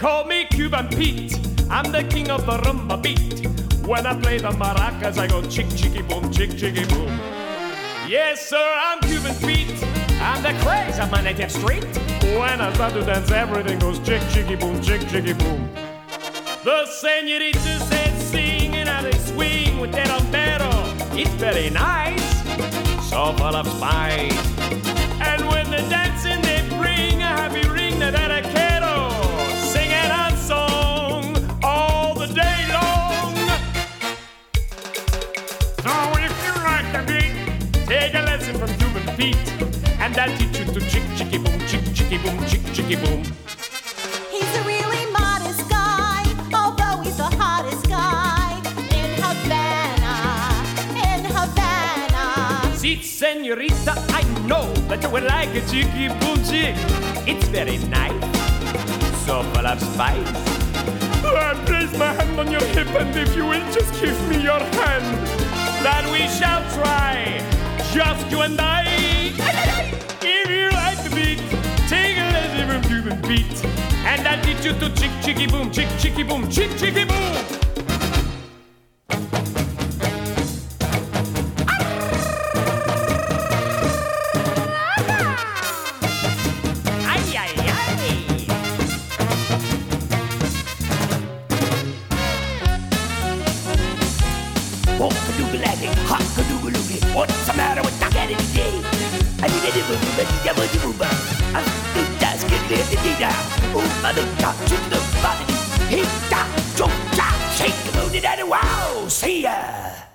call me Cuban Pete. I'm the king of the rumba beat. When I play the maracas, I go chick, chicky, boom, chick, chicky, boom. Yes, sir, I'm Cuban Pete. I'm the craze of my native street. When I start to dance, everything goes chick, chicky, boom, chick, chicky, boom. The senoritas said singing and they swing with their rompero. It's very nice, so full of spice. And when they're dancing, they bring a happy ring to that vaquero, singing a song all the day long. So if you like the beat, take a lesson from Cuban Pete, and I'll teach you to chick, chicky, boom, chick, chicky, boom, chick, chicky, boom. He's a really modest guy, although he's the hottest guy in Havana, in Havana. See, senorita, I know that you will like a chicky boom chick. It's very nice, so full of spice. I place my hand on your hip, and if you will just give me your hand, that we shall try, just you and I. If you like the beat, take a lesson from Cuban Pete, and I'll teach you to chick, chicky, boom, chick, chicky, boom, chick, chicky, boom. What's the matter with the cat today? I need a little bit of a booba. I'm the desk and live the data. Oh, mother, touch in the body. Hit that, jump, shake the moon and wow. See ya.